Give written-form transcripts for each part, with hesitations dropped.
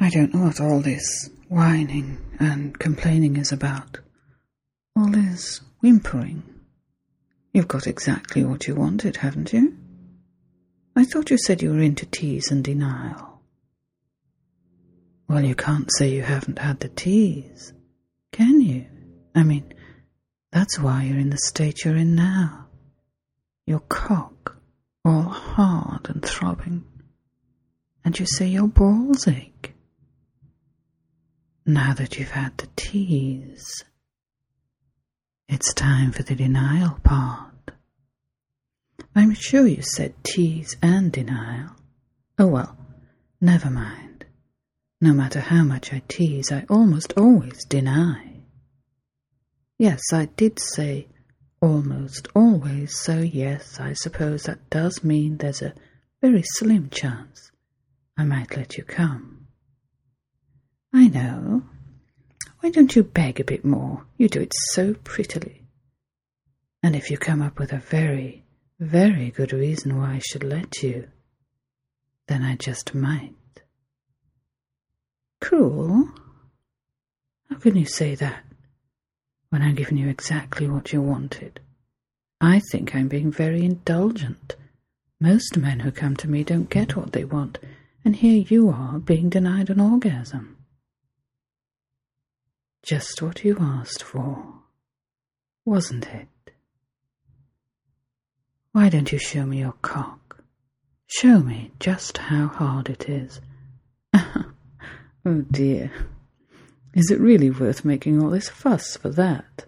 I don't know what all this whining and complaining is about. All this whimpering. You've got exactly what you wanted, haven't you? I thought you said you were into tease and denial. Well, you can't say you haven't had the tease, can you? I mean, that's why you're in the state you're in now. Your cock, all hard and throbbing. And you say your balls ache. Now that you've had the tease, it's time for the denial part. I'm sure you said tease and denial. Oh well, never mind. No matter how much I tease, I almost always deny. Yes, I did say almost always, so yes, I suppose that does mean there's a very slim chance I might let you come. I know. Why don't you beg a bit more? You do it so prettily. And if you come up with a very, very good reason why I should let you, then I just might. Cruel? How can you say that when I've given you exactly what you wanted? I think I'm being very indulgent. Most men who come to me don't get what they want, and here you are being denied an orgasm. Just what you asked for, wasn't it? Why don't you show me your cock? Show me just how hard it is. Oh dear, is it really worth making all this fuss for that?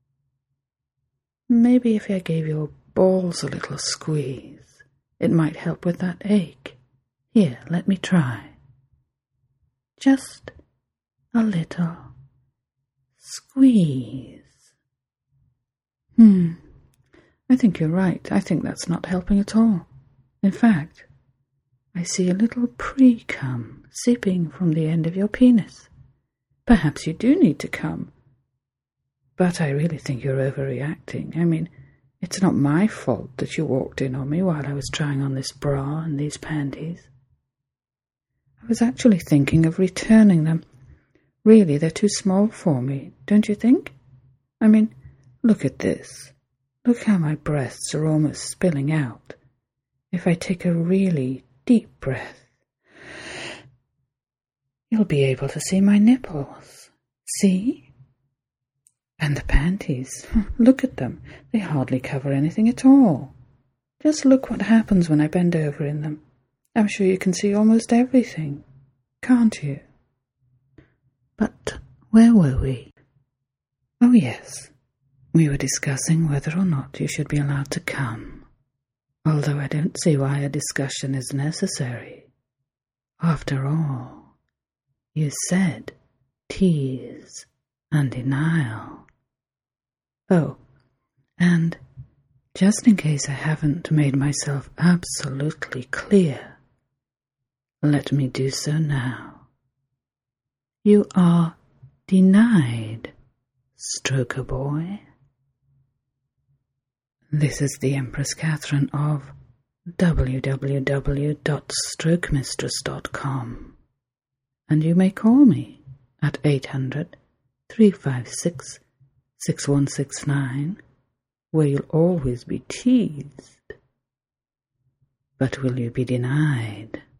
Maybe if I gave your balls a little squeeze, it might help with that ache. Here, let me try. Just a little squeeze. I think you're right. I think that's not helping at all. In fact, I see a little pre-cum sipping from the end of your penis. Perhaps you do need to come. But I really think you're overreacting. I mean, it's not my fault that you walked in on me while I was trying on this bra and these panties. I was actually thinking of returning them. Really, they're too small for me, don't you think? I mean, look at this. Look how my breasts are almost spilling out. If I take a really deep breath, you'll be able to see my nipples. See? And the panties. Look at them. They hardly cover anything at all. Just look what happens when I bend over in them. I'm sure you can see almost everything, can't you? But where were we? Oh yes, we were discussing whether or not you should be allowed to come, although I don't see why a discussion is necessary. After all, you said tease and denial. Oh, and just in case I haven't made myself absolutely clear, let me do so now. You are denied, Stroker Boy. This is the Empress Catherine of www.strokemistress.com, and you may call me at 800-356-6169, where you'll always be teased. But will you be denied?